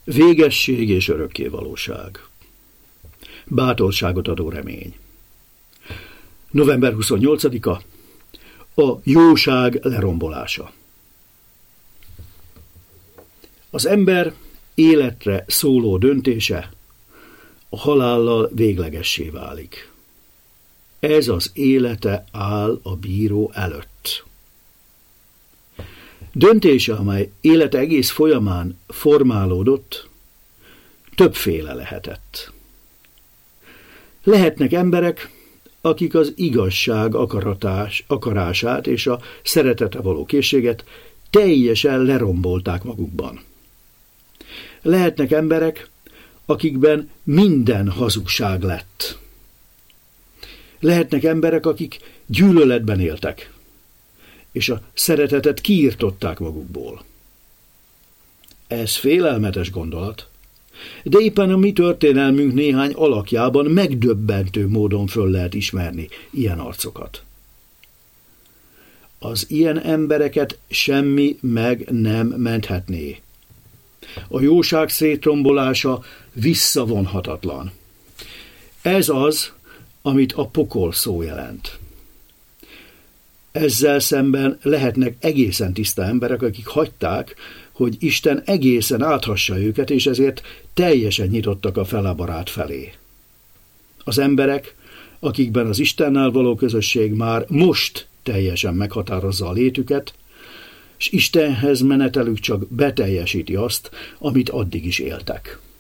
Végesség és örökkévalóság. Bátorságot adó remény. November 28-a. A jóság lerombolása. Az ember életre szóló döntése a halállal véglegessé válik. Ez az élete áll a bíró előtt. Döntése, amely élete egész folyamán formálódott, többféle lehetett. Lehetnek emberek, akik az igazság akarását és a szeretetre való készséget teljesen lerombolták magukban. Lehetnek emberek, akikben minden hazugság lett. Lehetnek emberek, akik gyűlöletben éltek, és a szeretetet kiirtották magukból. Ez félelmetes gondolat, de éppen a mi történelmünk néhány alakjában megdöbbentő módon föl lehet ismerni ilyen arcokat. Az ilyen embereket semmi meg nem menthetné. A jóság szétrombolása visszavonhatatlan. Ez az, amit a pokol szó jelent. Ezzel szemben lehetnek egészen tiszta emberek, akik hagyták, hogy Isten egészen áthassa őket, és ezért teljesen nyitottak a felebarát felé. Az emberek, akikben az Istennel való közösség már most teljesen meghatározza a létüket, és Istenhez menetelük csak beteljesíti azt, amit addig is éltek.